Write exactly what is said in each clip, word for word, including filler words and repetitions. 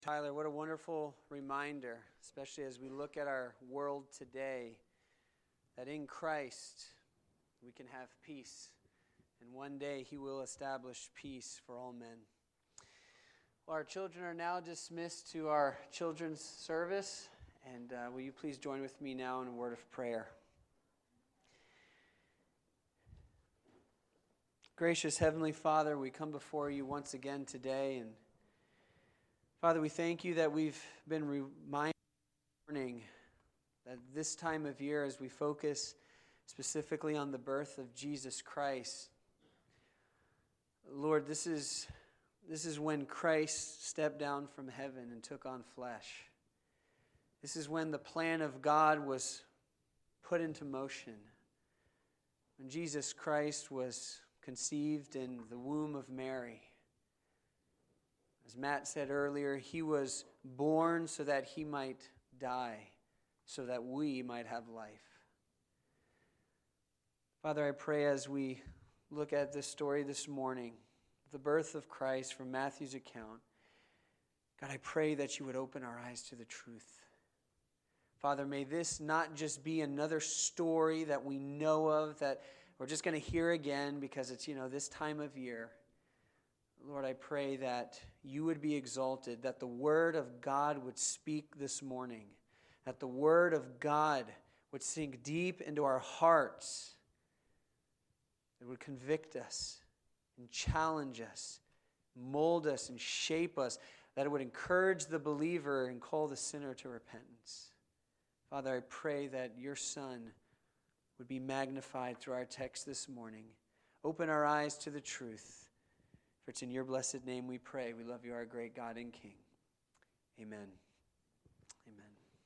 Tyler, what a wonderful reminder, especially as we look at our world today, that in Christ we can have peace, and one day He will establish peace for all men. Well, our children are now dismissed to our children's service, and uh, will you please join with me now in a word of prayer. Gracious Heavenly Father, we come before you once again today, and Father, we thank you that we've been reminded that this time of year, as we focus specifically on the birth of Jesus Christ, Lord, this is, this is when Christ stepped down from heaven and took on flesh. This is when the plan of God was put into motion. When Jesus Christ was conceived in the womb of Mary. As Matt said earlier, He was born so that He might die, so that we might have life. Father, I pray as we look at this story this morning, the birth of Christ from Matthew's account, God, I pray that you would open our eyes to the truth. Father, may this not just be another story that we know of, that we're just going to hear again because it's, you know, this time of year. Lord, I pray that you would be exalted, that the word of God would speak this morning, that the word of God would sink deep into our hearts, it would convict us and challenge us, mold us and shape us, that it would encourage the believer and call the sinner to repentance. Father, I pray that your Son would be magnified through our text this morning. Open our eyes to the truth. For it's in your blessed name we pray. We love you, our great God and King. Amen. Amen.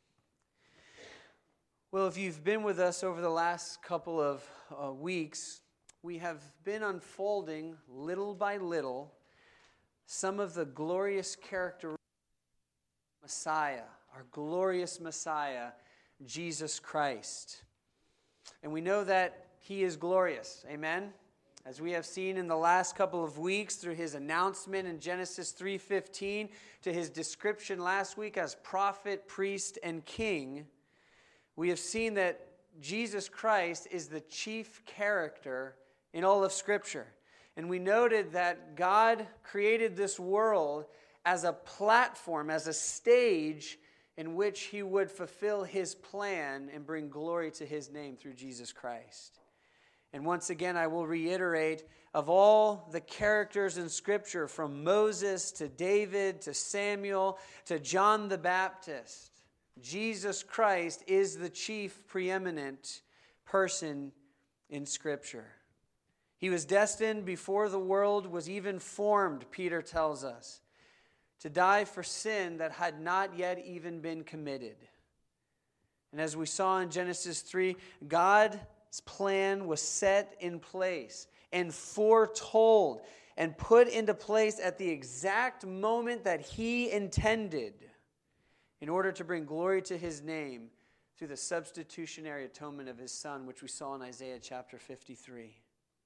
Well, if you've been with us over the last couple of uh, weeks, we have been unfolding little by little some of the glorious characteristics of Messiah, our glorious Messiah, Jesus Christ. And we know that He is glorious. Amen? As we have seen in the last couple of weeks through His announcement in Genesis three fifteen to His description last week as prophet, priest, and king, we have seen that Jesus Christ is the chief character in all of Scripture. And we noted that God created this world as a platform, as a stage in which He would fulfill His plan and bring glory to His name through Jesus Christ. And once again, I will reiterate, of all the characters in Scripture, from Moses to David to Samuel to John the Baptist, Jesus Christ is the chief preeminent person in Scripture. He was destined before the world was even formed, Peter tells us, to die for sin that had not yet even been committed. And as we saw in Genesis three, God His plan was set in place and foretold and put into place at the exact moment that He intended in order to bring glory to His name through the substitutionary atonement of His Son, which we saw in Isaiah chapter fifty-three.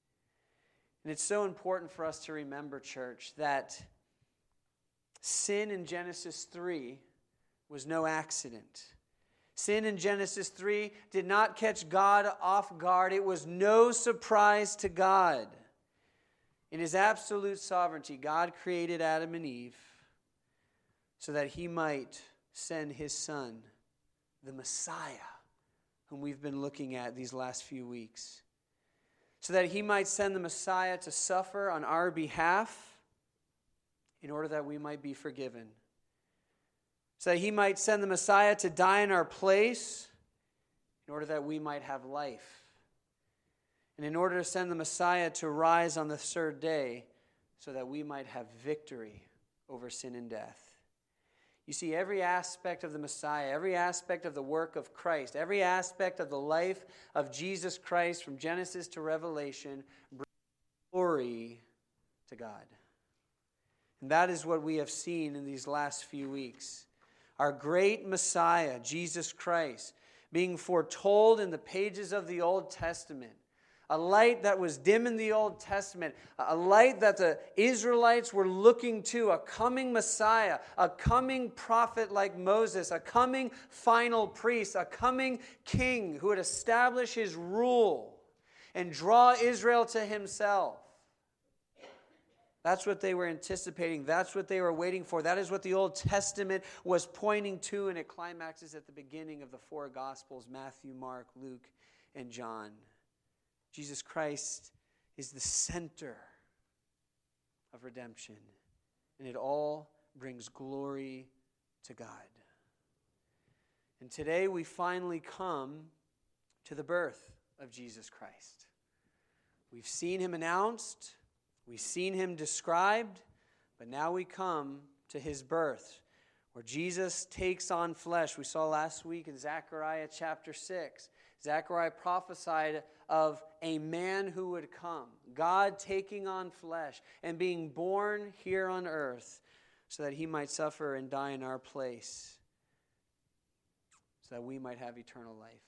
And it's so important for us to remember, church, that sin in Genesis three was no accident. Sin in Genesis three did not catch God off guard. It was no surprise to God. In His absolute sovereignty, God created Adam and Eve so that He might send His Son, the Messiah, whom we've been looking at these last few weeks. So that He might send the Messiah to suffer on our behalf in order that we might be forgiven. So that He might send the Messiah to die in our place in order that we might have life. And in order to send the Messiah to rise on the third day so that we might have victory over sin and death. You see, every aspect of the Messiah, every aspect of the work of Christ, every aspect of the life of Jesus Christ from Genesis to Revelation brings glory to God. And that is what we have seen in these last few weeks. Our great Messiah, Jesus Christ, being foretold in the pages of the Old Testament, a light that was dim in the Old Testament, a light that the Israelites were looking to, a coming Messiah, a coming prophet like Moses, a coming final priest, a coming king who would establish his rule and draw Israel to himself. That's what they were anticipating. That's what they were waiting for. That is what the Old Testament was pointing to, and it climaxes at the beginning of the four Gospels, Matthew, Mark, Luke, and John. Jesus Christ is the center of redemption, and it all brings glory to God. And today we finally come to the birth of Jesus Christ. We've seen him announced, we've seen him described, but now we come to his birth, where Jesus takes on flesh. We saw last week in Zechariah chapter six. Zechariah prophesied of a man who would come, God taking on flesh and being born here on earth so that he might suffer and die in our place, so that we might have eternal life.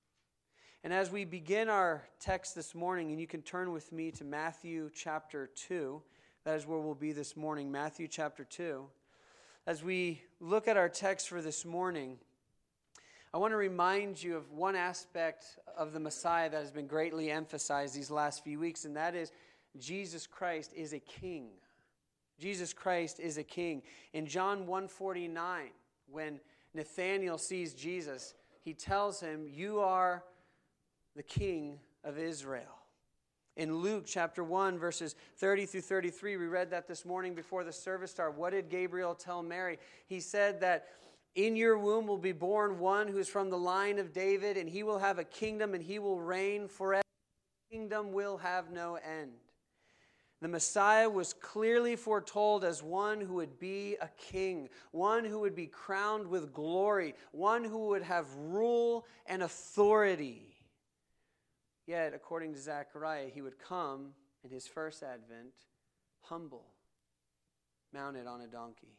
And as we begin our text this morning, and you can turn with me to Matthew chapter two, that is where we'll be this morning, Matthew chapter two. As we look at our text for this morning, I want to remind you of one aspect of the Messiah that has been greatly emphasized these last few weeks, and that is Jesus Christ is a king. Jesus Christ is a king. In John one forty-nine, when Nathanael sees Jesus, he tells him, "You are the King of Israel." In Luke chapter one, verses thirty through thirty-three, we read that this morning before the service started. What did Gabriel tell Mary? He said that in your womb will be born one who is from the line of David, and he will have a kingdom, and he will reign forever. The kingdom will have no end. The Messiah was clearly foretold as one who would be a king, one who would be crowned with glory, one who would have rule and authority. Yet, according to Zechariah, he would come in his first advent humble, mounted on a donkey.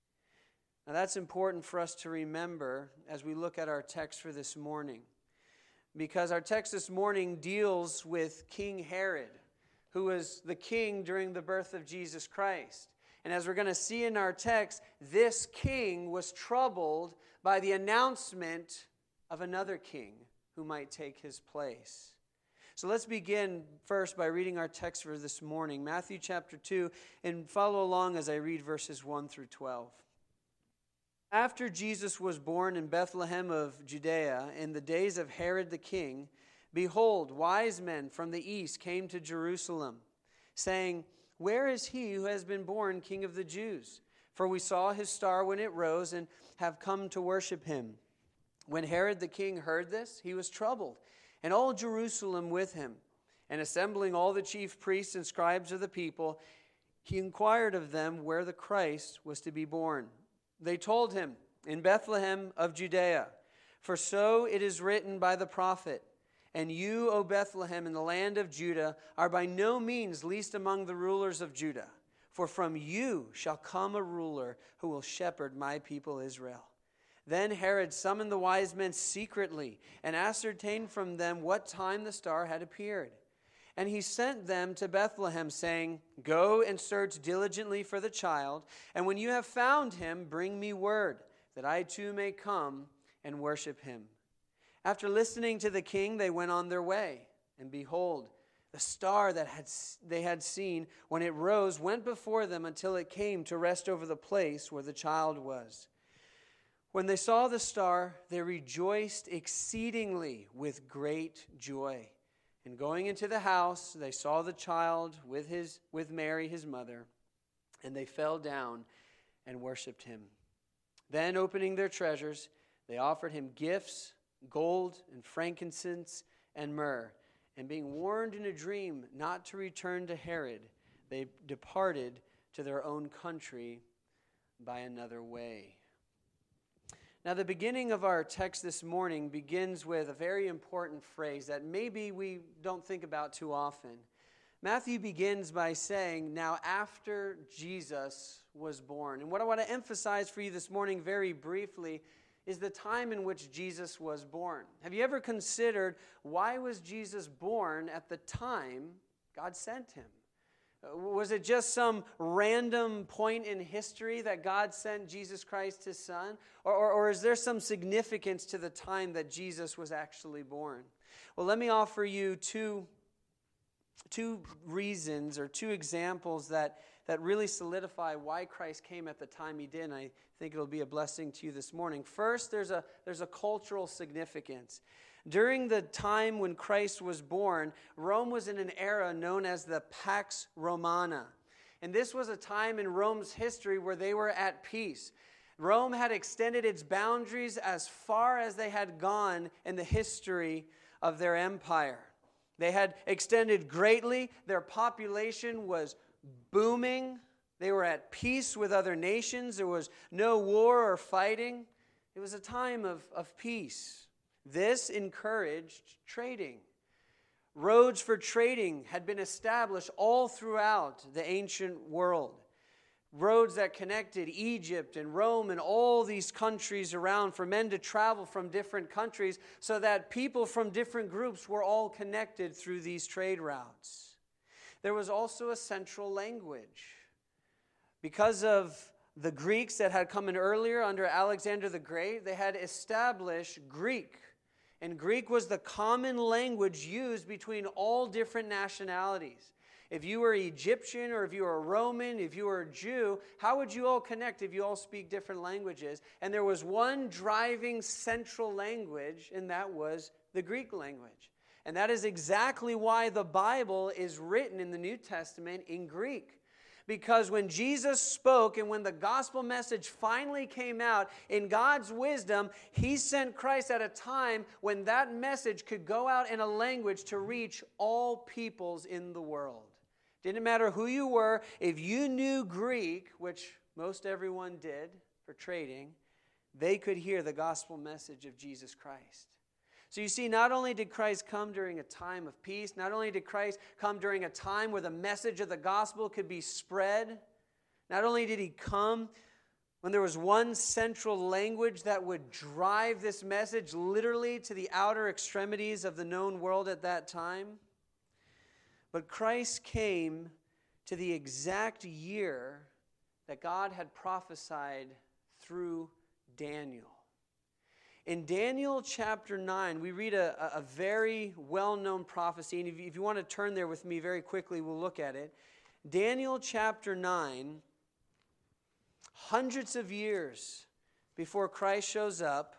Now that's important for us to remember as we look at our text for this morning, because our text this morning deals with King Herod, who was the king during the birth of Jesus Christ. And as we're going to see in our text, this king was troubled by the announcement of another king who might take his place. So let's begin first by reading our text for this morning, Matthew chapter two, and follow along as I read verses one through twelve. After Jesus was born in Bethlehem of Judea in the days of Herod the king, behold, wise men from the east came to Jerusalem, saying, "Where is he who has been born King of the Jews? For we saw his star when it rose and have come to worship him." When Herod the king heard this, he was troubled, and all Jerusalem with him. And assembling all the chief priests and scribes of the people, he inquired of them where the Christ was to be born. They told him, "In Bethlehem of Judea, for so it is written by the prophet, and you, O Bethlehem, in the land of Judah, are by no means least among the rulers of Judah. For from you shall come a ruler who will shepherd my people Israel." Then Herod summoned the wise men secretly and ascertained from them what time the star had appeared. And he sent them to Bethlehem, saying, "Go and search diligently for the child, and when you have found him, bring me word, that I too may come and worship him." After listening to the king, they went on their way. And behold, the star that had, they had seen when it rose went before them until it came to rest over the place where the child was. When they saw the star, they rejoiced exceedingly with great joy. And going into the house, they saw the child with his with Mary, his mother, and they fell down and worshipped him. Then, opening their treasures, they offered him gifts, gold and frankincense and myrrh. And being warned in a dream not to return to Herod, they departed to their own country by another way. Now, the beginning of our text this morning begins with a very important phrase that maybe we don't think about too often. Matthew begins by saying, "Now after Jesus was born." And what I want to emphasize for you this morning very briefly is the time in which Jesus was born. Have you ever considered why was Jesus born at the time God sent him? Was it just some random point in history that God sent Jesus Christ, his son? Or, or, or is there some significance to the time that Jesus was actually born? Well, let me offer you two, two reasons or two examples that, that really solidify why Christ came at the time he did, and I think it'll be a blessing to you this morning. First, there's a, there's a cultural significance. During the time when Christ was born, Rome was in an era known as the Pax Romana. And this was a time in Rome's history where they were at peace. Rome had extended its boundaries as far as they had gone in the history of their empire. They had extended greatly. Their population was booming. They were at peace with other nations. There was no war or fighting. It was a time of, of peace. This encouraged trading. Roads for trading had been established all throughout the ancient world. Roads that connected Egypt and Rome and all these countries around for men to travel from different countries so that people from different groups were all connected through these trade routes. There was also a central language. Because of the Greeks that had come in earlier under Alexander the Great, they had established Greek. And Greek was the common language used between all different nationalities. If you were Egyptian or if you were Roman, if you were a Jew, how would you all connect if you all speak different languages? And there was one driving central language, and that was the Greek language. And that is exactly why the Bible is written in the New Testament in Greek. Because when Jesus spoke and when the gospel message finally came out, in God's wisdom, he sent Christ at a time when that message could go out in a language to reach all peoples in the world. Didn't matter who you were, if you knew Greek, which most everyone did for trading, they could hear the gospel message of Jesus Christ. So you see, not only did Christ come during a time of peace, not only did Christ come during a time where the message of the gospel could be spread, not only did he come when there was one central language that would drive this message literally to the outer extremities of the known world at that time, but Christ came to the exact year that God had prophesied through Daniel. In Daniel chapter nine, we read a, a very well-known prophecy. And if you, if you want to turn there with me very quickly, we'll look at it. Daniel chapter nine, hundreds of years before Christ shows up,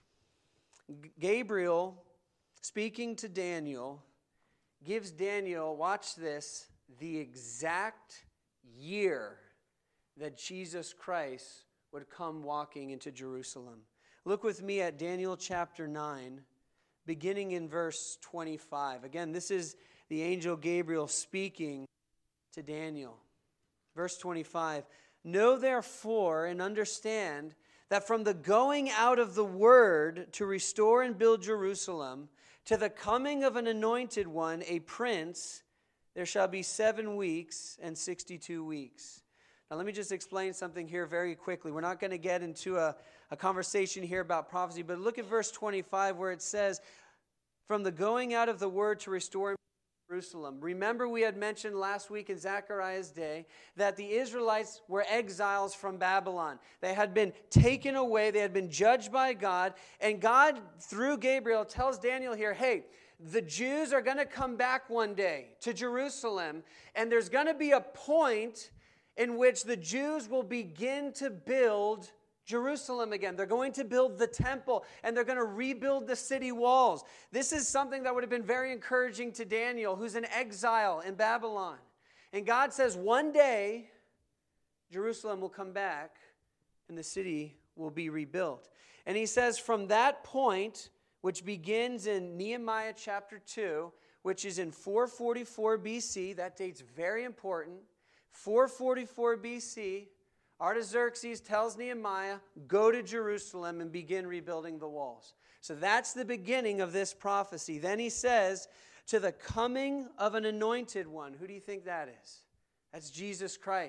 Gabriel, speaking to Daniel, gives Daniel, watch this, the exact year that Jesus Christ would come walking into Jerusalem. Look with me at Daniel chapter nine, beginning in verse twenty-five. Again, this is the angel Gabriel speaking to Daniel. Verse twenty-five, know therefore and understand that from the going out of the word to restore and build Jerusalem, to the coming of an anointed one, a prince, there shall be seven weeks and sixty-two weeks. Now let me just explain something here very quickly. We're not going to get into a A conversation here about prophecy, but look at verse twenty-five where it says, from the going out of the word to restore Jerusalem. Remember we had mentioned last week in Zechariah's day that the Israelites were exiles from Babylon. They had been taken away, they had been judged by God, and God, through Gabriel, tells Daniel here, hey, the Jews are going to come back one day to Jerusalem, and there's going to be a point in which the Jews will begin to build Jerusalem again. They're going to build the temple, and they're going to rebuild the city walls. This is something that would have been very encouraging to Daniel, who's in exile in Babylon. And God says one day, Jerusalem will come back, and the city will be rebuilt. And he says from that point, which begins in Nehemiah chapter two, which is in four forty-four B C, that date's very important, four forty-four B C, Artaxerxes tells Nehemiah, go to Jerusalem and begin rebuilding the walls. So that's the beginning of this prophecy. Then he says, to the coming of an anointed one. Who do you think that is? That's Jesus Christ.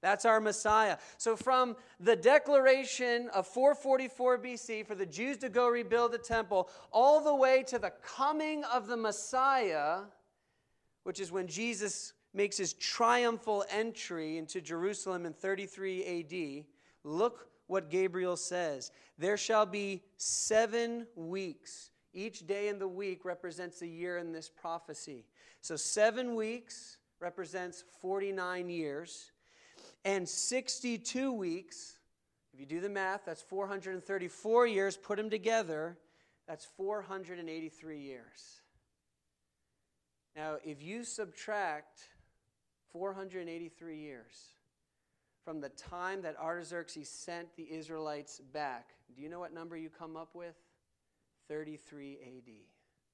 That's our Messiah. So from the declaration of four forty-four B C for the Jews to go rebuild the temple, all the way to the coming of the Messiah, which is when Jesus makes his triumphal entry into Jerusalem in thirty-three A D, look what Gabriel says. There shall be seven weeks. Each day in the week represents a year in this prophecy. So seven weeks represents forty-nine years. And sixty-two weeks, if you do the math, that's four hundred thirty-four years. Put them together, that's four hundred eighty-three years. Now, if you subtract four hundred eighty-three years from the time that Artaxerxes sent the Israelites back, do you know what number you come up with? thirty-three A D.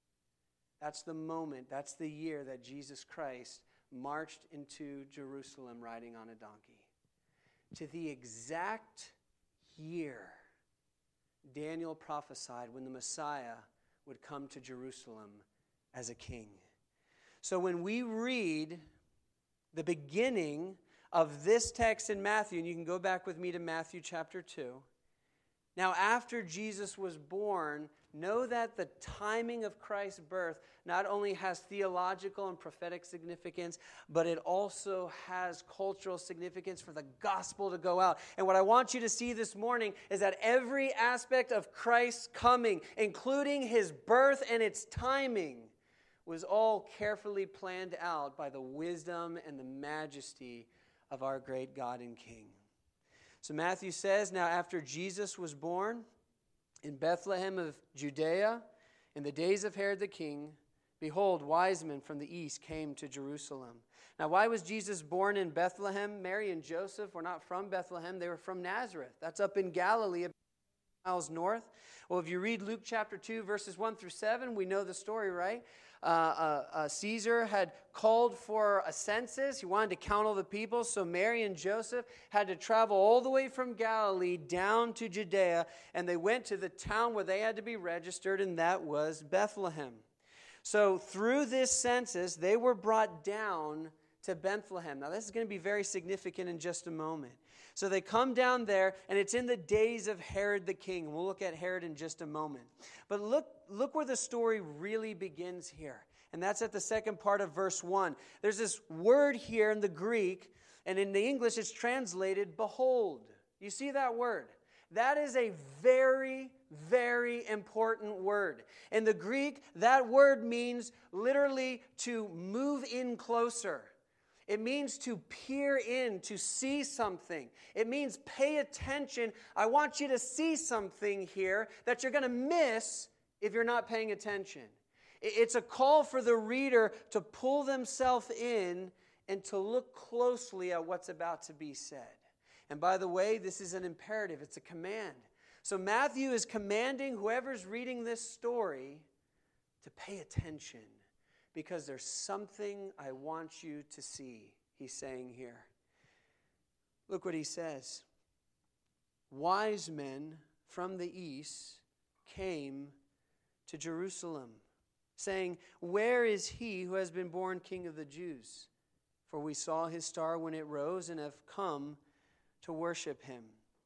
That's the moment, that's the year that Jesus Christ marched into Jerusalem riding on a donkey. To the exact year Daniel prophesied when the Messiah would come to Jerusalem as a king. So when we read the beginning of this text in Matthew, and you can go back with me to Matthew chapter two. Now, after Jesus was born, know that the timing of Christ's birth not only has theological and prophetic significance, but it also has cultural significance for the gospel to go out. And what I want you to see this morning is that every aspect of Christ's coming, including his birth and its timing, was all carefully planned out by the wisdom and the majesty of our great God and King. So Matthew says, now after Jesus was born in Bethlehem of Judea, in the days of Herod the king, behold, wise men from the east came to Jerusalem. Now, why was Jesus born in Bethlehem? Mary and Joseph were not from Bethlehem. They were from Nazareth. That's up in Galilee, about miles north. Well, if you read Luke chapter two, verses one through seven, we know the story, right? Uh, uh, uh, Caesar had called for a census. He wanted to count all the people. So Mary and Joseph had to travel all the way from Galilee down to Judea. And they went to the town where they had to be registered, and that was Bethlehem. So through this census, they were brought down to Bethlehem. Now, this is going to be very significant in just a moment. So they come down there, and it's in the days of Herod the king. We'll look at Herod in just a moment. But look, look where the story really begins here. And that's at the second part of verse one. There's this word here in the Greek, and in the English it's translated, behold. You see that word? That is a very, very important word. In the Greek, that word means literally to move in closer. It means to peer in, to see something. It means pay attention. I want you to see something here that you're going to miss if you're not paying attention. It's a call for the reader to pull themselves in and to look closely at what's about to be said. And by the way, this is an imperative. It's a command. So Matthew is commanding whoever's reading this story to pay attention, because there's something I want you to see, he's saying here. Look what he says. Wise men from the east came to Jerusalem, saying, where is he who has been born King of the Jews? For we saw his star when it rose and have come to worship him.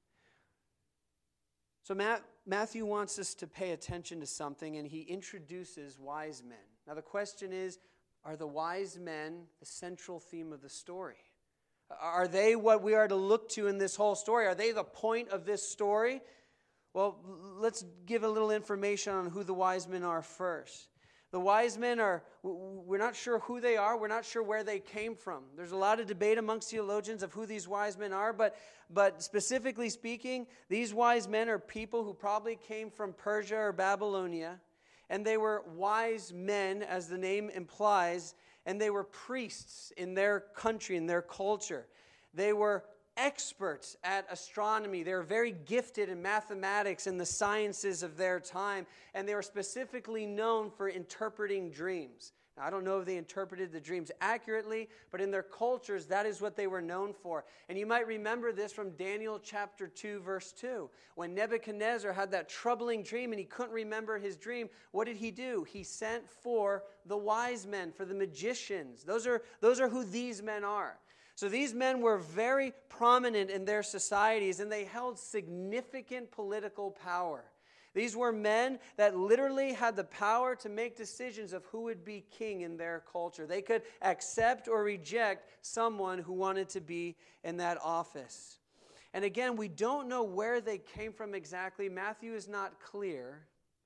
So Matthew wants us to pay attention to something, and he introduces wise men. Now the question is, are the wise men the central theme of the story? Are they what we are to look to in this whole story? Are they the point of this story? Well, let's give a little information on who the wise men are first. The wise men are, we're not sure who they are. We're not sure where they came from. There's a lot of debate amongst theologians of who these wise men are, but, but specifically speaking, these wise men are people who probably came from Persia or Babylonia, and they were wise men, as the name implies, and they were priests in their country, in their culture. They were experts at astronomy. They were very gifted in mathematics and the sciences of their time, and they were specifically known for interpreting dreams. Now, I don't know if they interpreted the dreams accurately, but in their cultures, that is what they were known for. And you might remember this from Daniel chapter two, verse two. When Nebuchadnezzar had that troubling dream and he couldn't remember his dream, what did he do? He sent for the wise men, for the magicians. Those are, those are who these men are. So these men were very prominent in their societies, and they held significant political power. These were men that literally had the power to make decisions of who would be king in their culture. They could accept or reject someone who wanted to be in that office. And again, we don't know where they came from exactly. Matthew is not clear.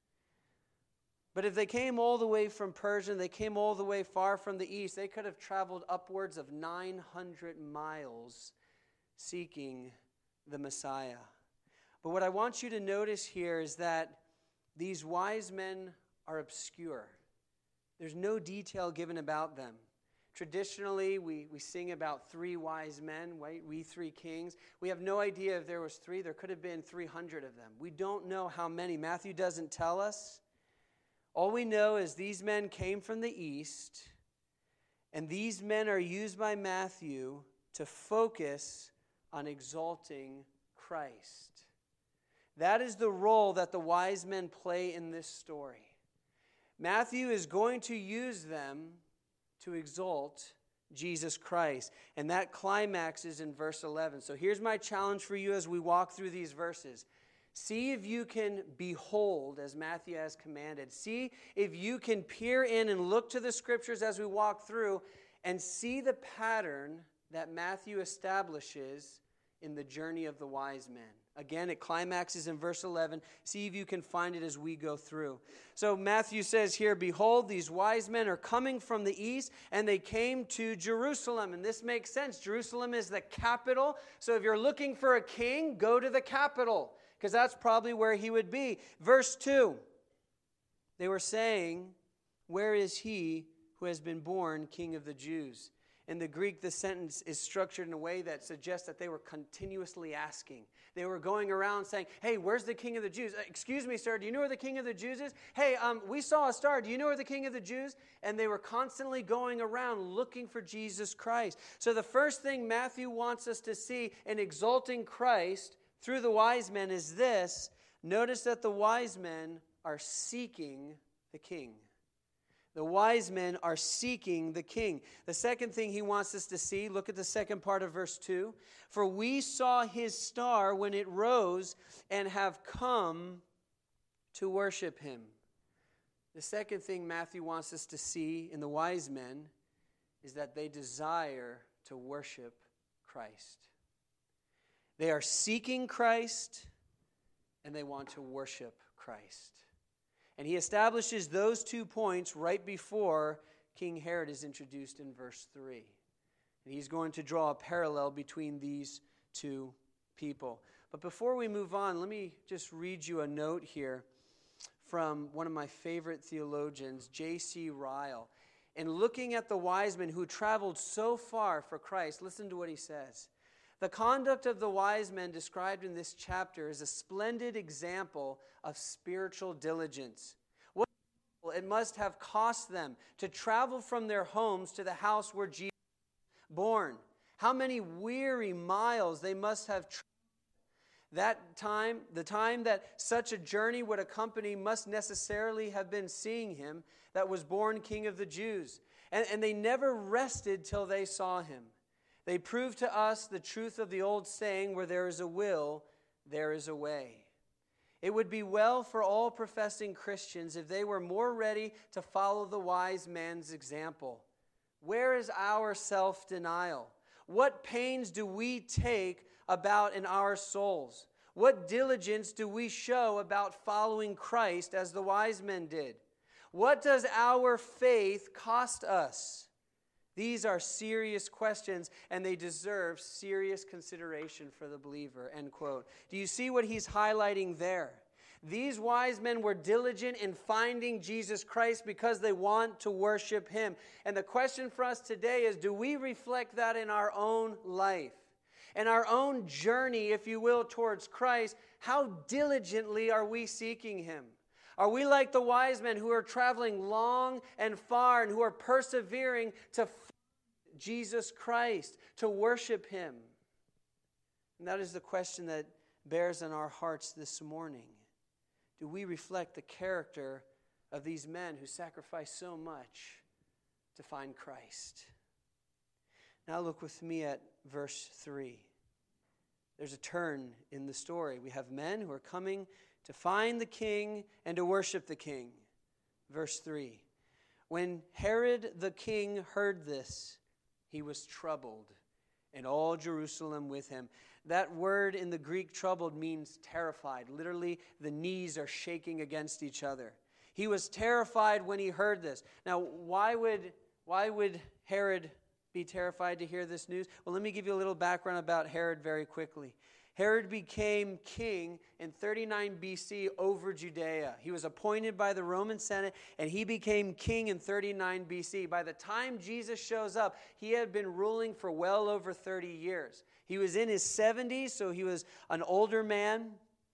But if they came all the way from Persia, and they came all the way far from the east, they could have traveled upwards of nine hundred miles seeking the Messiah. But what I want you to notice here is that these wise men are obscure. There's no detail given about them. Traditionally, we, we sing about three wise men, right? We three kings. We have no idea if there was three. There could have been three hundred of them. We don't know how many. Matthew doesn't tell us. All we know is these men came from the east, and these men are used by Matthew to focus on exalting Christ. That is the role that the wise men play in this story. Matthew is going to use them to exalt Jesus Christ, and that climaxes in verse eleven. So here's my challenge for you as we walk through these verses. See if you can behold as Matthew has commanded. See if you can peer in and look to the scriptures as we walk through and see the pattern that Matthew establishes in the journey of the wise men. Again, it climaxes in verse eleven. See if you can find it as we go through. So Matthew says here, behold, these wise men are coming from the east, and they came to Jerusalem. And this makes sense. Jerusalem is the capital. So if you're looking for a king, go to the capital, because that's probably where he would be. Verse two, they were saying, where is he who has been born King of the Jews? In the Greek, the sentence is structured in a way that suggests that they were continuously asking. They were going around saying, hey, where's the King of the Jews? Excuse me, sir, do you know where the King of the Jews is? Hey, um, we saw a star. Do you know where the King of the Jews? And they were constantly going around looking for Jesus Christ. So the first thing Matthew wants us to see in exalting Christ through the wise men is this. Notice that the wise men are seeking the king. The wise men are seeking the king. The second thing he wants us to see, look at the second part of verse two. For we saw his star when it rose and have come to worship him. The second thing Matthew wants us to see in the wise men is that they desire to worship Christ. They are seeking Christ, and they want to worship Christ. And he establishes those two points right before King Herod is introduced in verse three. And he's going to draw a parallel between these two people. But before we move on, let me just read you a note here from one of my favorite theologians, J C Ryle. In looking at the wise men who traveled so far for Christ, listen to what he says. The conduct of the wise men described in this chapter is a splendid example of spiritual diligence. What it must have cost them to travel from their homes to the house where Jesus was born. How many weary miles they must have traveled. That time, the time that such a journey would accompany must necessarily have been seeing him that was born King of the Jews. And, and they never rested till they saw him. They prove to us the truth of the old saying, where there is a will, there is a way. It would be well for all professing Christians if they were more ready to follow the wise man's example. Where is our self-denial? What pains do we take about in our souls? What diligence do we show about following Christ as the wise men did? What does our faith cost us? These are serious questions, and they deserve serious consideration for the believer, end quote. Do you see what he's highlighting there? These wise men were diligent in finding Jesus Christ because they want to worship him. And the question for us today is, do we reflect that in our own life? In our own journey, if you will, towards Christ, how diligently are we seeking him? Are we like the wise men who are traveling long and far and who are persevering to find Jesus Christ, to worship him? And that is the question that bears on our hearts this morning. Do we reflect the character of these men who sacrificed so much to find Christ? Now look with me at verse three. There's a turn in the story. We have men who are coming to find the king and to worship the king. Verse three. When Herod the king heard this, he was troubled, and all Jerusalem with him. That word in the Greek, troubled, means terrified. Literally, the knees are shaking against each other. He was terrified when he heard this. Now, why would, why would Herod be terrified to hear this news? Well, let me give you a little background about Herod very quickly. Herod became king in thirty-nine B C over Judea. He was appointed by the Roman Senate, and he became king in thirty-nine B C. By the time Jesus shows up, he had been ruling for well over thirty years. He was in his seventies, so he was an older man,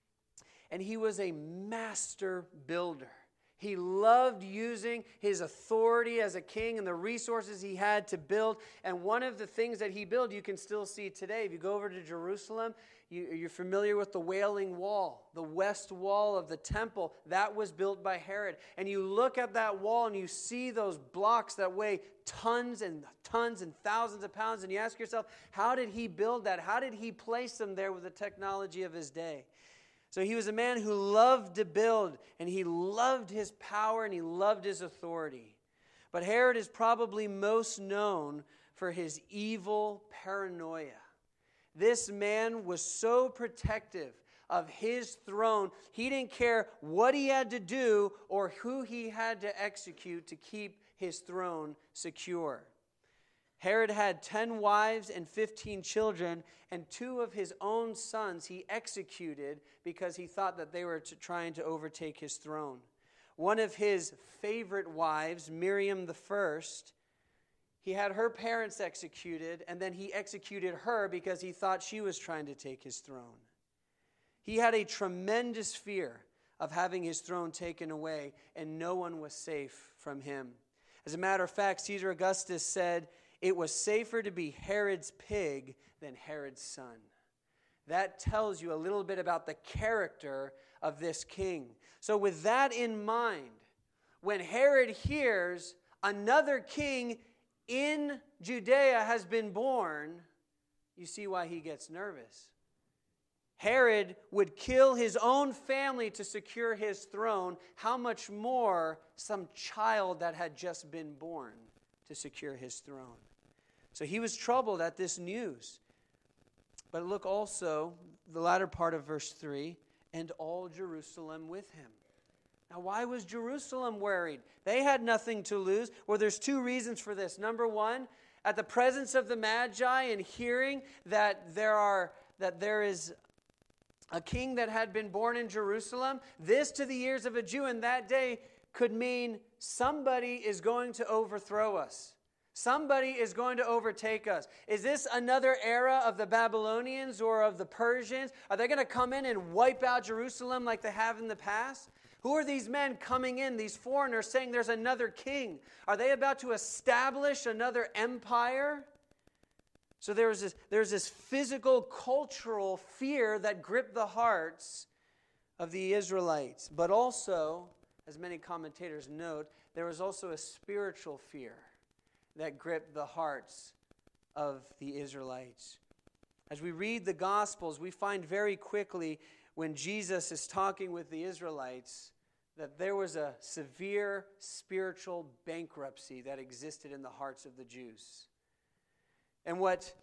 and he was a master builder. He loved using his authority as a king and the resources he had to build. And one of the things that he built, you can still see today. If you go over to Jerusalem, you, you're familiar with the Wailing Wall, the west wall of the temple. That was built by Herod. And you look at that wall and you see those blocks that weigh tons and tons and thousands of pounds. And you ask yourself, how did he build that? How did he place them there with the technology of his day? So he was a man who loved to build, and he loved his power, and he loved his authority. But Herod is probably most known for his evil paranoia. This man was so protective of his throne, he didn't care what he had to do or who he had to execute to keep his throne secure. Herod had ten wives and fifteen children, and two of his own sons he executed because he thought that they were to, trying to overtake his throne. One of his favorite wives, Miriam the First, he had her parents executed, and then he executed her because he thought she was trying to take his throne. He had a tremendous fear of having his throne taken away, and no one was safe from him. As a matter of fact, Caesar Augustus said, it was safer to be Herod's pig than Herod's son. That tells you a little bit about the character of this king. So with that in mind, when Herod hears another king in Judea has been born, you see why he gets nervous. Herod would kill his own family to secure his throne. How much more some child that had just been born to secure his throne? So he was troubled at this news. But look also, the latter part of verse three, and all Jerusalem with him. Now, why was Jerusalem worried? They had nothing to lose. Well, there's two reasons for this. Number one, at the presence of the Magi and hearing that there are that there is a king that had been born in Jerusalem, this to the ears of a Jew in that day could mean somebody is going to overthrow us. Somebody is going to overtake us. Is this another era of the Babylonians or of the Persians? Are they going to come in and wipe out Jerusalem like they have in the past? Who are these men coming in, these foreigners, saying there's another king? Are they about to establish another empire? So there's this, there's this physical, cultural fear that gripped the hearts of the Israelites. But also, as many commentators note, there was also a spiritual fear that gripped the hearts of the Israelites. As we read the Gospels, we find very quickly when Jesus is talking with the Israelites that there was a severe spiritual bankruptcy that existed in the hearts of the Jews. And what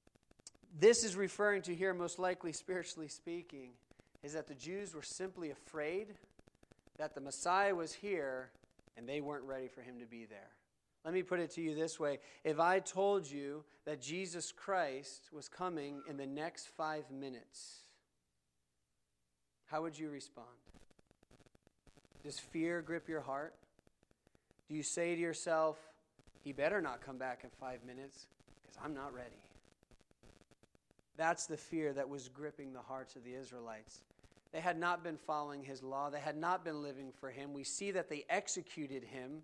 this is referring to here, most likely spiritually speaking, is that the Jews were simply afraid that the Messiah was here and they weren't ready for him to be there. Let me put it to you this way. If I told you that Jesus Christ was coming in the next five minutes, how would you respond? Does fear grip your heart? Do you say to yourself, he better not come back in five minutes because I'm not ready? That's the fear that was gripping the hearts of the Israelites. They had not been following his law. They had not been living for him. We see that they executed him.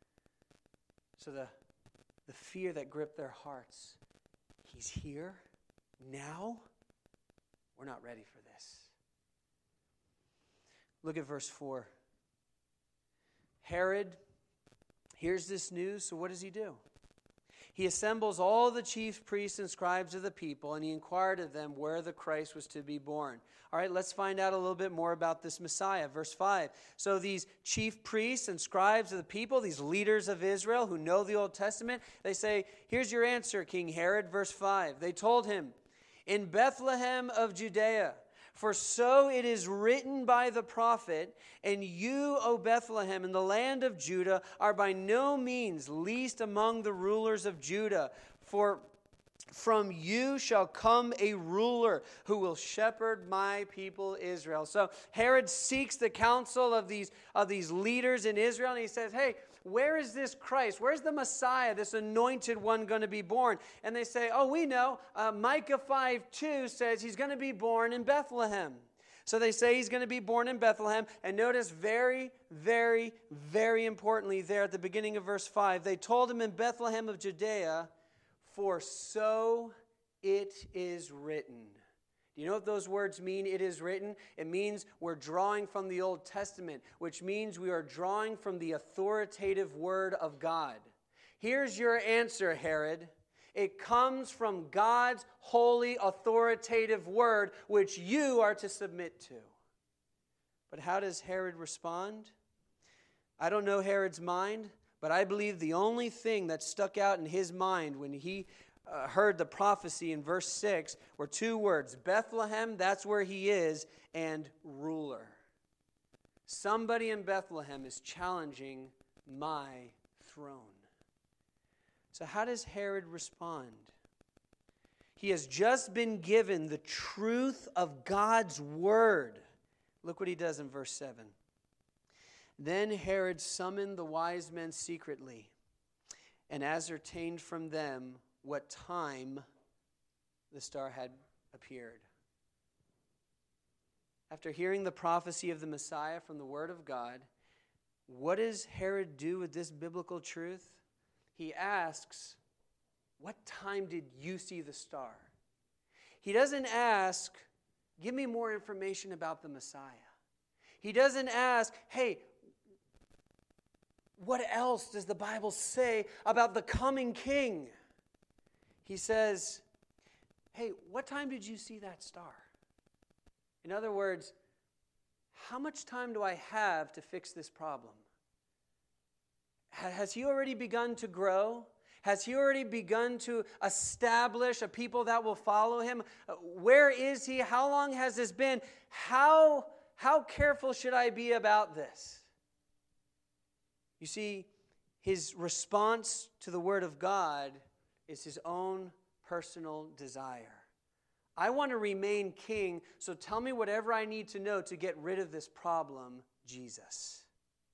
So the, the fear that gripped their hearts, he's here now? We're not ready for this. Look at verse four. Herod hears this news, so what does he do? he assembles all the chief priests and scribes of the people, and he inquired of them where the Christ was to be born. All right, let's find out a little bit more about this Messiah. Verse five. So these chief priests and scribes of the people, these leaders of Israel who know the Old Testament, they say, here's your answer, King Herod. Verse five. They told him, in Bethlehem of Judea, for so it is written by the prophet, and you, O Bethlehem, in the land of Judah, are by no means least among the rulers of Judah. For from you shall come a ruler who will shepherd my people Israel. So Herod seeks the counsel of these, of these leaders in Israel, and he says, hey, where is this Christ? Where's the Messiah, this anointed one, going to be born? And they say, oh, we know. Uh, Micah five two says he's going to be born in Bethlehem. So they say he's going to be born in Bethlehem. And notice very, very, very importantly there at the beginning of verse five, they told him in Bethlehem of Judea, for so it is written. Do you know what those words mean, it is written? It means we're drawing from the Old Testament, which means we are drawing from the authoritative word of God. Here's your answer, Herod. It comes from God's holy, authoritative word, which you are to submit to. But how does Herod respond? I don't know Herod's mind, but I believe the only thing that stuck out in his mind when he Uh, heard the prophecy in verse six were two words. Bethlehem, that's where he is, and ruler. Somebody in Bethlehem is challenging my throne. So how does Herod respond? He has just been given the truth of God's word. Look what he does in verse seven. Then Herod summoned the wise men secretly and ascertained from them what time the star had appeared. After hearing the prophecy of the Messiah from the Word of God, what does Herod do with this biblical truth? He asks, what time did you see the star? He doesn't ask, give me more information about the Messiah. He doesn't ask, hey, what else does the Bible say about the coming king? He says, hey, what time did you see that star? In other words, how much time do I have to fix this problem? Has he already begun to grow? Has he already begun to establish a people that will follow him? Where is he? How long has this been? How, how careful should I be about this? You see, his response to the Word of God is his own personal desire. I want to remain king, so tell me whatever I need to know to get rid of this problem, Jesus.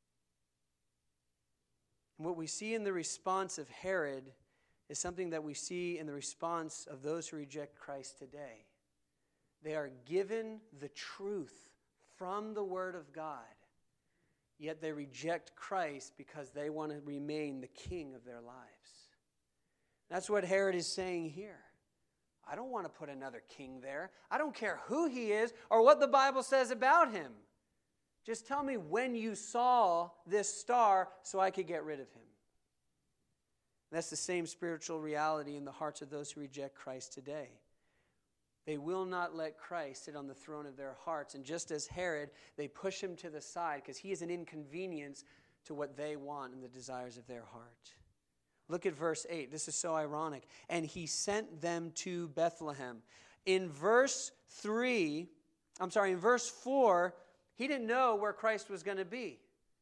And what we see in the response of Herod is something that we see in the response of those who reject Christ today. They are given the truth from the Word of God, yet they reject Christ because they want to remain the king of their lives. That's what Herod is saying here. I don't want to put another king there. I don't care who he is or what the Bible says about him. Just tell me when you saw this star so I could get rid of him. That's the same spiritual reality in the hearts of those who reject Christ today. They will not let Christ sit on the throne of their hearts. And just as Herod, they push him to the side because he is an inconvenience to what they want and the desires of their heart. Look at verse eight. This is so ironic. And he sent them to Bethlehem. In verse three, I'm sorry, in verse four, he didn't know where Christ was going to be.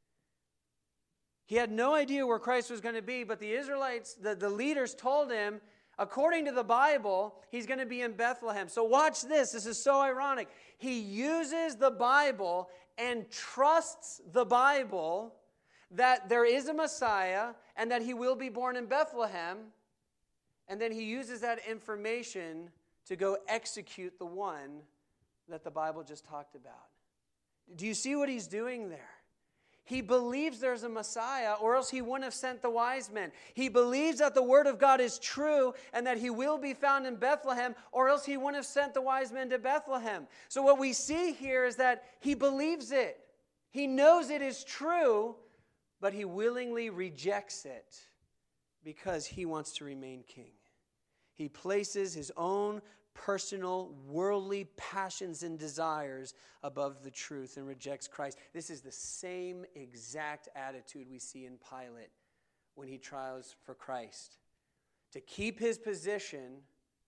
He had no idea where Christ was going to be, but the Israelites, the, the leaders told him, according to the Bible, he's going to be in Bethlehem. So watch this. This is so ironic. He uses the Bible and trusts the Bible that there is a Messiah and that he will be born in Bethlehem, and then he uses that information to go execute the one that the Bible just talked about. Do you see what he's doing there? He believes there's a Messiah, or else he wouldn't have sent the wise men. He believes that the Word of God is true and that he will be found in Bethlehem, or else he wouldn't have sent the wise men to Bethlehem. So what we see here is that he believes it. He knows it is true, but he willingly rejects it Because he wants to remain king. He places his own personal, worldly passions and desires above the truth and rejects Christ. This is the same exact attitude we see in Pilate when he trials for Christ. To keep his position,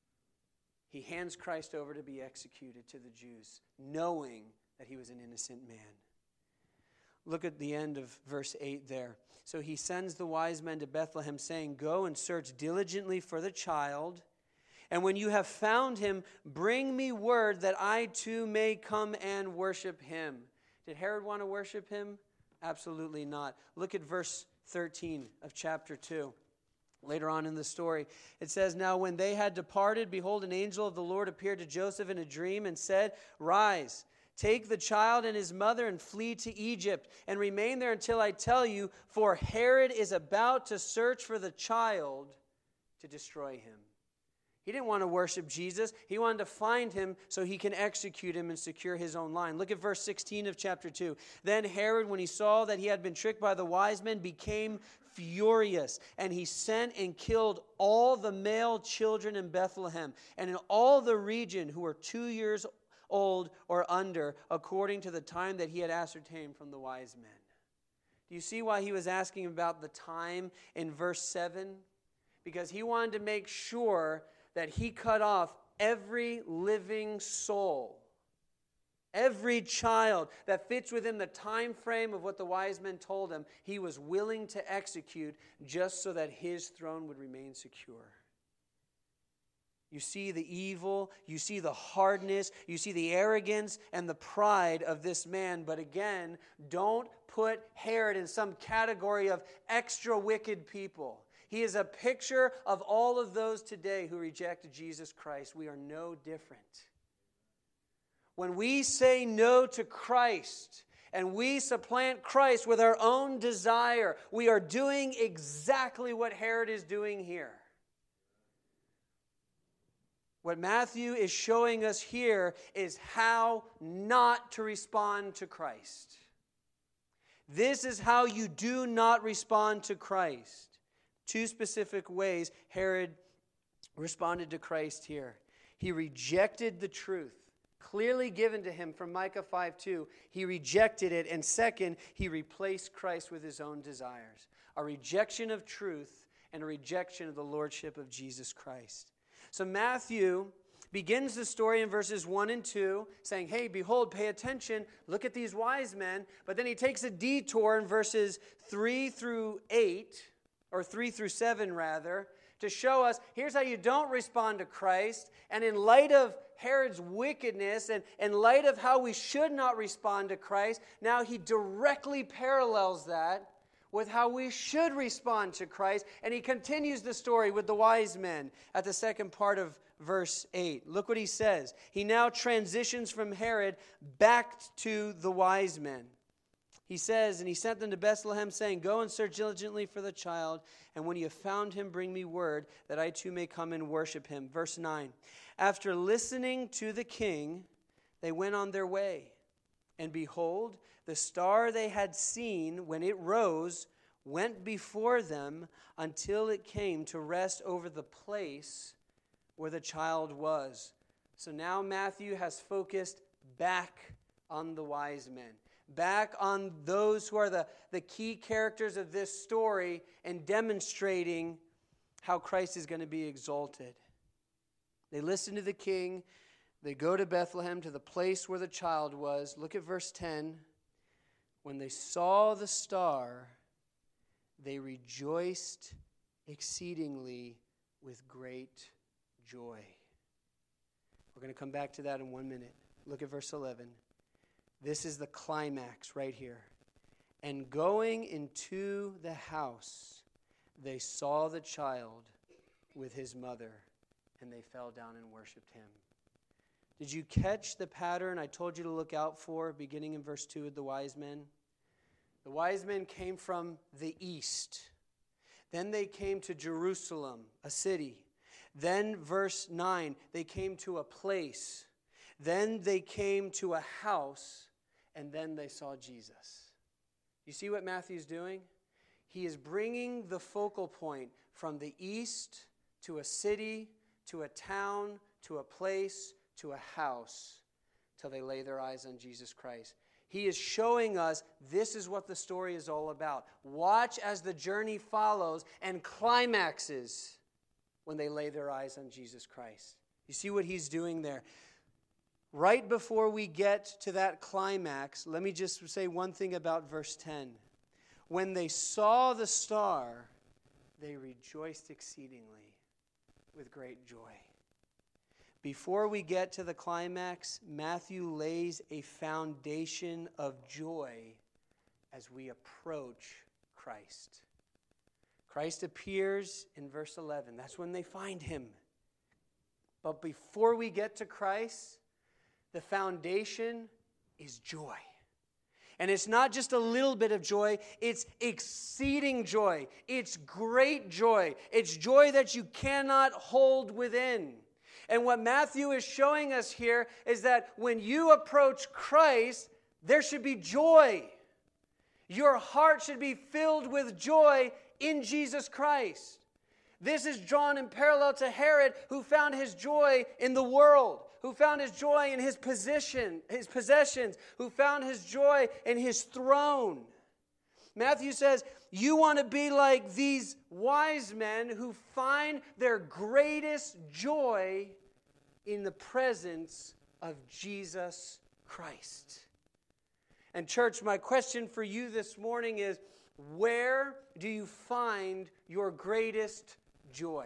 he hands Christ over to be executed to the Jews, knowing that he was an innocent man. Look at the end of verse eight there. So he sends the wise men to Bethlehem, saying, "Go and search diligently for the child, and when you have found him, bring me word that I too may come and worship him." Did Herod want to worship him? Absolutely not. Look at verse thirteen of chapter two. Later on in the story, it says, "Now when they had departed, behold, an angel of the Lord appeared to Joseph in a dream and said, 'Rise, take the child and his mother and flee to Egypt, and remain there until I tell you, for Herod is about to search for the child to destroy him.'" He didn't want to worship Jesus. He wanted to find him so he can execute him and secure his own line. Look at verse sixteen of chapter two. "Then Herod, when he saw that he had been tricked by the wise men, became furious, and he sent and killed all the male children in Bethlehem and in all the region who were two years old or under, according to the time that he had ascertained from the wise men." Do you see why he was asking about the time in verse seven? Because he wanted to make sure that he cut off every living soul, every child that fits within the time frame of what the wise men told him, he was willing to execute just so that his throne would remain secure. You see the evil, you see the hardness, you see the arrogance and the pride of this man. But again, don't put Herod in some category of extra wicked people. He is a picture of all of those today who reject Jesus Christ. We are no different. When we say no to Christ and we supplant Christ with our own desire, we are doing exactly what Herod is doing here. What Matthew is showing us here is how not to respond to Christ. This is how you do not respond to Christ. Two specific ways Herod responded to Christ here. He rejected the truth, clearly given to him from Micah five two. He rejected it. And second, he replaced Christ with his own desires. A rejection of truth and a rejection of the lordship of Jesus Christ. So Matthew begins the story in verses one and two, saying, "Hey, behold, pay attention, look at these wise men." But then he takes a detour in verses three through eight, or three through seven rather, to show us here's how you don't respond to Christ. And in light of Herod's wickedness and in light of how we should not respond to Christ, now he directly parallels that with how we should respond to Christ. And he continues the story with the wise men at the second part of verse eight. Look what he says. He now transitions from Herod back to the wise men. He says, "And he sent them to Bethlehem, saying, 'Go and search diligently for the child, and when you have found him, bring me word, that I too may come and worship him.'" Verse nine, "After listening to the king, they went on their way. And behold, the star they had seen when it rose went before them until it came to rest over the place where the child was." So now Matthew has focused back on the wise men, back on those who are the, the key characters of this story, and demonstrating how Christ is going to be exalted. They listen to the king. They go to Bethlehem, to the place where the child was. Look at verse ten. "When they saw the star, they rejoiced exceedingly with great joy." We're going to come back to that in one minute. Look at verse eleven. This is the climax right here. "And going into the house, they saw the child with his mother, and they fell down and worshipped him." Did you catch the pattern I told you to look out for beginning in verse two with the wise men? The wise men came from the east. Then they came to Jerusalem, a city. Then verse nine, they came to a place. Then they came to a house, and then they saw Jesus. You see what Matthew's doing? He is bringing the focal point from the east to a city, to a town, to a place, to a house, till they lay their eyes on Jesus Christ. He is showing us this is what the story is all about. Watch as the journey follows and climaxes when they lay their eyes on Jesus Christ. You see what he's doing there? Right before we get to that climax, let me just say one thing about verse ten. When they saw the star, they rejoiced exceedingly with great joy. Before we get to the climax, Matthew lays a foundation of joy as we approach Christ. Christ appears in verse eleven. That's when they find him. But before we get to Christ, the foundation is joy. And it's not just a little bit of joy, it's exceeding joy. It's great joy. It's joy that you cannot hold within. And what Matthew is showing us here is that when you approach Christ, there should be joy. Your heart should be filled with joy in Jesus Christ. This is drawn in parallel to Herod, who found his joy in the world, who found his joy in his position, his possessions, who found his joy in his throne. Matthew says, you want to be like these wise men who find their greatest joy in the presence of Jesus Christ. And church, my question for you this morning is, where do you find your greatest joy?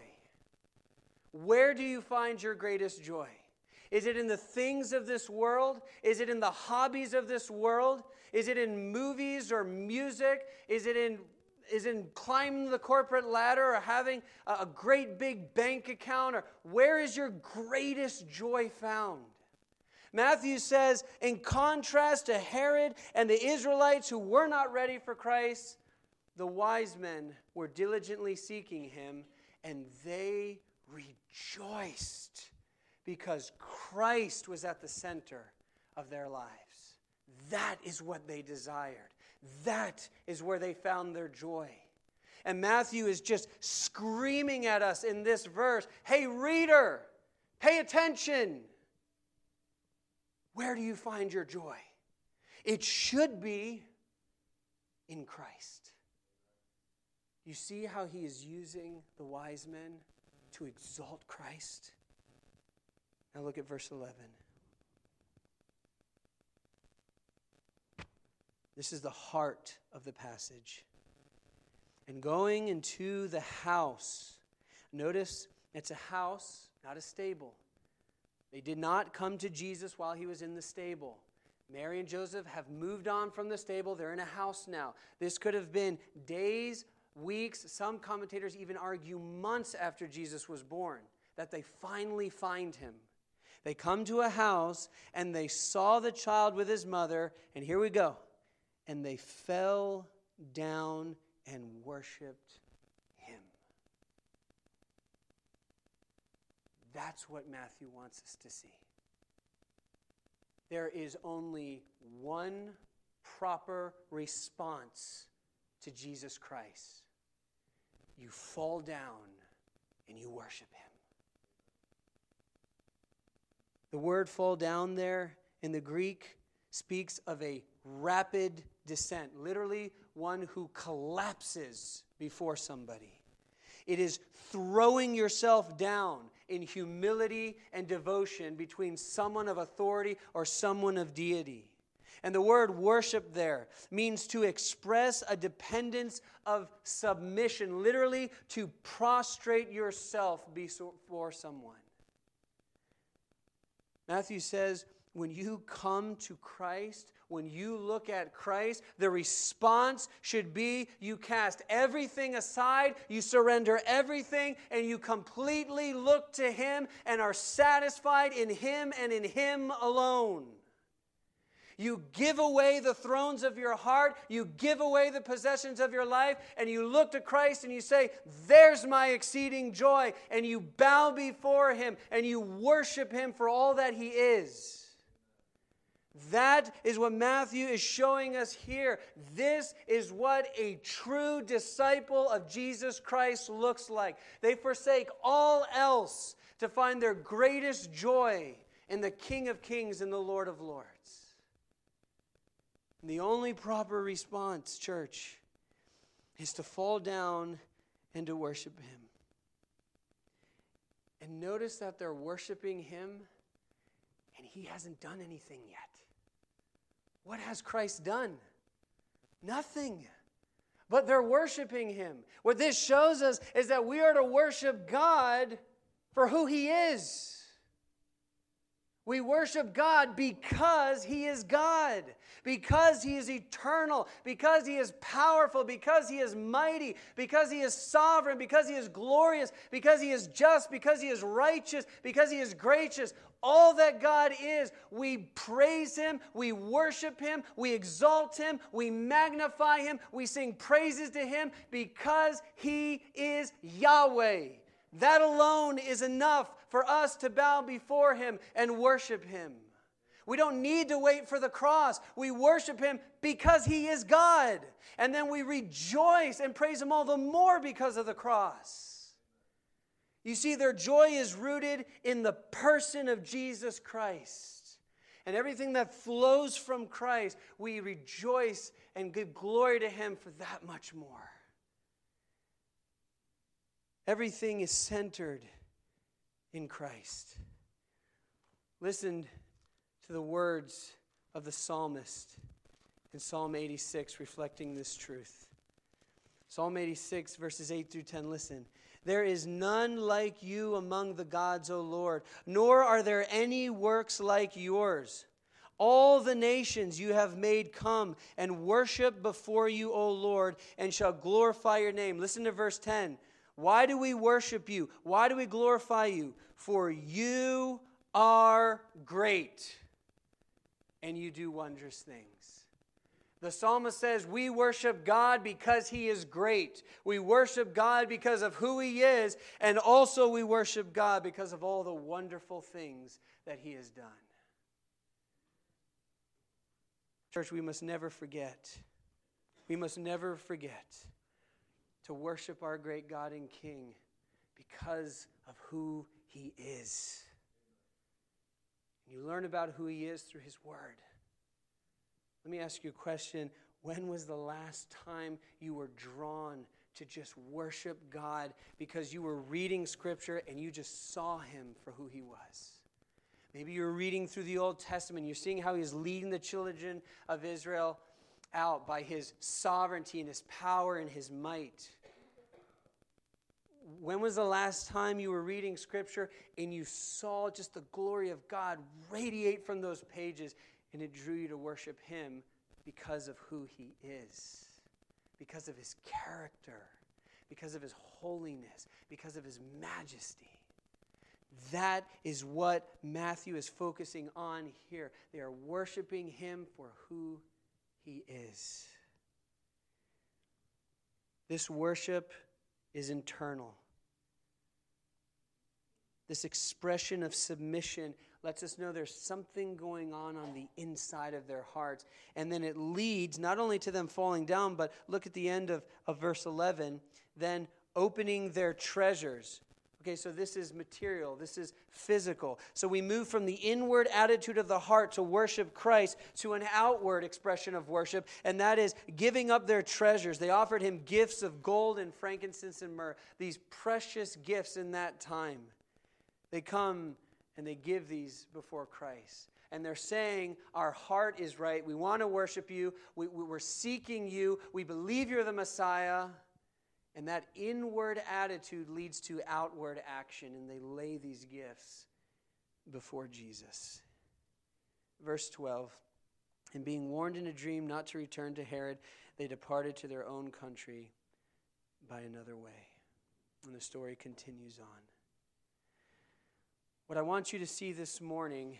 Where do you find your greatest joy? Is it in the things of this world? Is it in the hobbies of this world? Is it in movies or music? Is it in is in climbing the corporate ladder or having a great big bank account? Or where is your greatest joy found? Matthew says, in contrast to Herod and the Israelites who were not ready for Christ, the wise men were diligently seeking him, and they rejoiced because Christ was at the center of their lives. That is what they desired. That is where they found their joy. And Matthew is just screaming at us in this verse, hey, reader, pay attention. Where do you find your joy? It should be in Christ. You see how he is using the wise men to exalt Christ? Now look at verse eleven. This is the heart of the passage. And going into the house. Notice it's a house, not a stable. They did not come to Jesus while he was in the stable. Mary and Joseph have moved on from the stable. They're in a house now. This could have been days, weeks, some commentators even argue months after Jesus was born, that they finally find him. They come to a house and they saw the child with his mother, and here we go. And they fell down and worshiped him. That's what Matthew wants us to see. There is only one proper response to Jesus Christ. You fall down and you worship him. The word fall down there in the Greek speaks of a rapid descent, literally one who collapses before somebody. It is throwing yourself down in humility and devotion between someone of authority or someone of deity. And the word worship there means to express a dependence of submission, literally to prostrate yourself before someone. Matthew says, when you come to Christ, when you look at Christ, the response should be you cast everything aside, you surrender everything, and you completely look to him and are satisfied in him and in him alone. You give away the thrones of your heart, you give away the possessions of your life, and you look to Christ and you say, there's my exceeding joy, and you bow before him and you worship him for all that he is. That is what Matthew is showing us here. This is what a true disciple of Jesus Christ looks like. They forsake all else to find their greatest joy in the King of Kings and the Lord of Lords. And the only proper response, church, is to fall down and to worship Him. And notice that they're worshiping Him, and He hasn't done anything yet. What has Christ done? Nothing. But they're worshiping Him. What this shows us is that we are to worship God for who He is. We worship God because He is God, because He is eternal, because He is powerful, because He is mighty, because He is sovereign, because He is glorious, because He is just, because He is righteous, because He is gracious. All that God is, we praise Him, we worship Him, we exalt Him, we magnify Him, we sing praises to Him because He is Yahweh. That alone is enough for us to bow before Him and worship Him. We don't need to wait for the cross. We worship Him because He is God. And then we rejoice and praise Him all the more because of the cross. You see, their joy is rooted in the person of Jesus Christ. And everything that flows from Christ, we rejoice and give glory to Him for that much more. Everything is centered in Christ. Listen to the words of the psalmist in Psalm eighty-six, reflecting this truth. Psalm eighty-six, verses eight through ten, listen. There is none like you among the gods, O Lord, nor are there any works like yours. All the nations you have made come and worship before you, O Lord, and shall glorify your name. Listen to verse ten. Why do we worship you? Why do we glorify you? For you are great, and you do wondrous things. The psalmist says we worship God because He is great. We worship God because of who He is, and also we worship God because of all the wonderful things that He has done. Church, we must never forget. We must never forget to worship our great God and King because of who He is. You learn about who He is through His Word. Let me ask you a question. When was the last time you were drawn to just worship God because you were reading Scripture and you just saw Him for who He was? Maybe you're reading through the Old Testament. You're seeing how He's leading the children of Israel out by His sovereignty and His power and His might. When was the last time you were reading Scripture and you saw just the glory of God radiate from those pages and it drew you to worship Him because of who He is, because of His character, because of His holiness, because of His majesty? That is what Matthew is focusing on here. They are worshiping Him for who He is. This worship is internal. This expression of submission lets us know there's something going on on the inside of their hearts. And then it leads not only to them falling down, but look at the end of, of verse eleven, then opening their treasures. Okay, so this is material. This is physical. So we move from the inward attitude of the heart to worship Christ to an outward expression of worship, and that is giving up their treasures. They offered Him gifts of gold and frankincense and myrrh, these precious gifts in that time. They come and they give these before Christ. And they're saying, our heart is right. We want to worship you. We, we're seeking you. We believe you're the Messiah. And that inward attitude leads to outward action. And they lay these gifts before Jesus. Verse twelve. And being warned in a dream not to return to Herod, they departed to their own country by another way. And the story continues on. What I want you to see this morning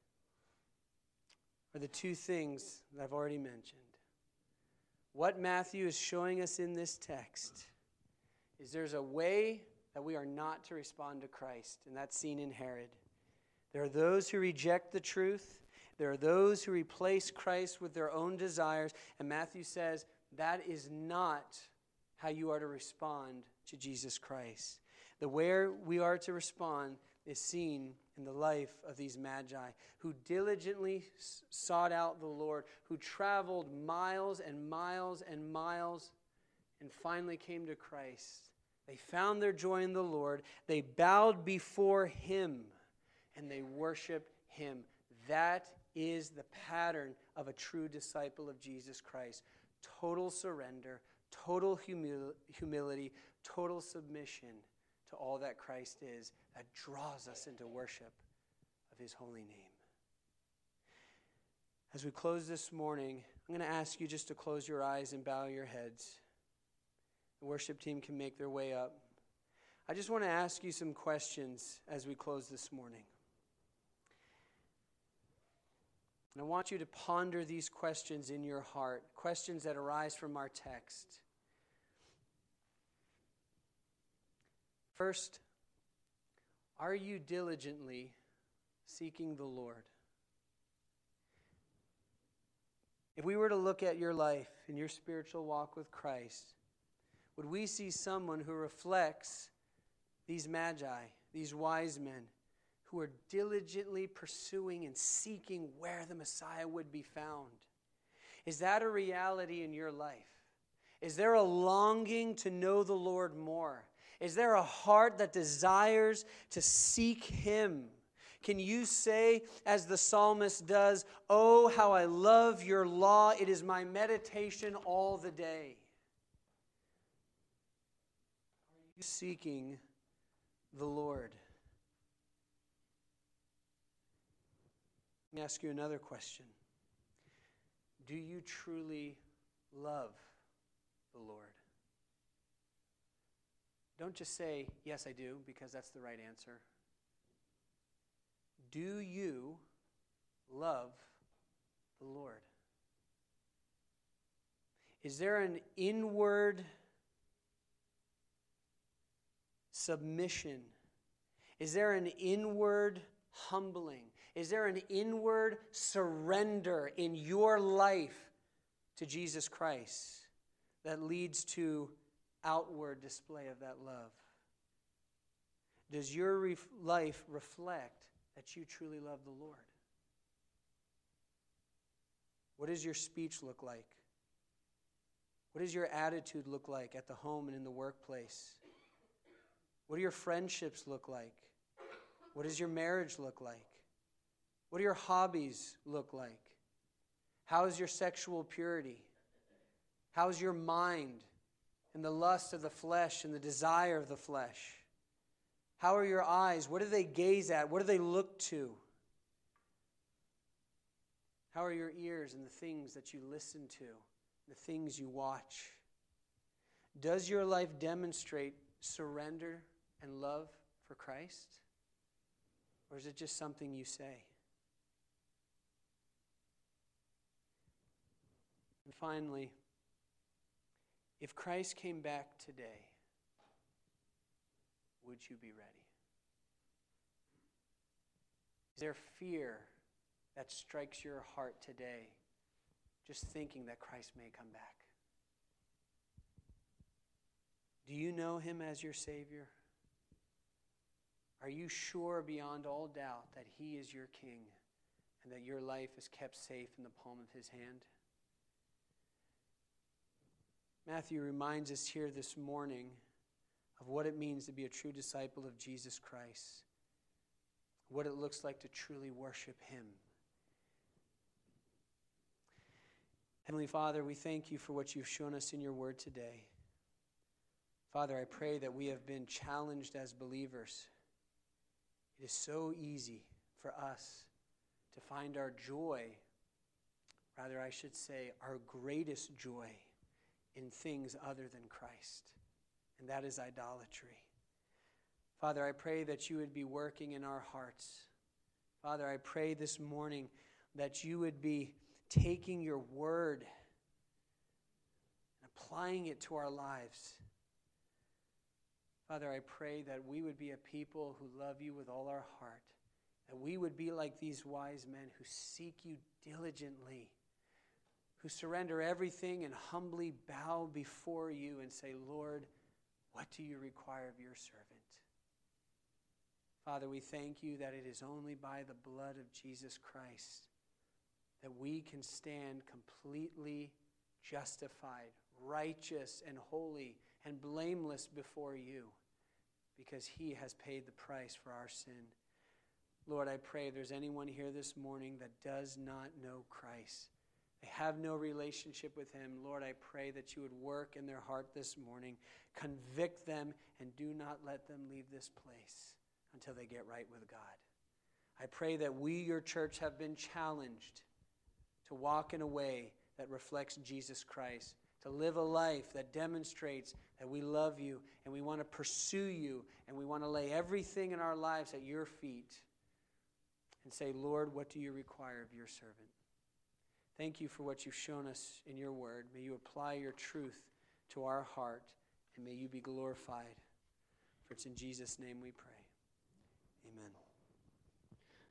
are the two things that I've already mentioned. What Matthew is showing us in this text is there's a way that we are not to respond to Christ, and that's seen in Herod. There are those who reject the truth. There are those who replace Christ with their own desires. And Matthew says that is not how you are to respond to Jesus Christ. The way we are to respond is seen in the life of these magi who diligently sought out the Lord, who traveled miles and miles and miles and finally came to Christ. They found their joy in the Lord. They bowed before Him and they worshiped Him. That is the pattern of a true disciple of Jesus Christ. Total surrender, total humil- humility, total submission to all that Christ is, that draws us into worship of His holy name. As we close this morning, I'm going to ask you just to close your eyes and bow your heads. The worship team can make their way up. I just want to ask you some questions as we close this morning. And I want you to ponder these questions in your heart, questions that arise from our text. First, are you diligently seeking the Lord? If we were to look at your life and your spiritual walk with Christ, would we see someone who reflects these magi, these wise men, who are diligently pursuing and seeking where the Messiah would be found? Is that a reality in your life? Is there a longing to know the Lord more? Is there a heart that desires to seek Him? Can you say, as the psalmist does, "Oh, how I love your law. It is my meditation all the day." Are you seeking the Lord? Let me ask you another question. Do you truly love the Lord? Don't just say, "Yes, I do," because that's the right answer. Do you love the Lord? Is there an inward submission? Is there an inward humbling? Is there an inward surrender in your life to Jesus Christ that leads to outward display of that love? Does your ref- life reflect that you truly love the Lord? What does your speech look like? What does your attitude look like at the home and in the workplace? What do your friendships look like? What does your marriage look like? What do your hobbies look like? How is your sexual purity? How is your mind and the lust of the flesh and the desire of the flesh? How are your eyes? What do they gaze at? What do they look to? How are your ears and the things that you listen to, the things you watch? Does your life demonstrate surrender and love for Christ? Or is it just something you say? And finally, if Christ came back today, would you be ready? Is there fear that strikes your heart today, just thinking that Christ may come back? Do you know Him as your Savior? Are you sure beyond all doubt that He is your King and that your life is kept safe in the palm of His hand? Matthew reminds us here this morning of what it means to be a true disciple of Jesus Christ, what it looks like to truly worship Him. Heavenly Father, we thank You for what You've shown us in Your word today. Father, I pray that we have been challenged as believers. It is so easy for us to find our joy, rather I should say our greatest joy, in things other than Christ, and that is idolatry. Father, I pray that You would be working in our hearts. Father, I pray this morning that You would be taking Your word and applying it to our lives. Father, I pray that we would be a people who love You with all our heart that we would be like these wise men who seek you diligently, who surrender everything and humbly bow before you and say, Lord, what do you require of your servant? Father, we thank you that it is only by the blood of Jesus Christ that we can stand completely justified, righteous and holy and blameless before you, because he has paid the price for our sin. Lord, I pray if there's anyone here this morning that does not know Christ, they have no relationship with him, Lord, I pray that you would work in their heart this morning, convict them, and do not let them leave this place until they get right with God. I pray that we, your church, have been challenged to walk in a way that reflects Jesus Christ, to live a life that demonstrates that we love you and we want to pursue you and we want to lay everything in our lives at your feet and say, Lord, what do you require of your servant? Thank you for what you've shown us in your word. May you apply your truth to our heart, and may you be glorified. For it's in Jesus' name we pray. Amen.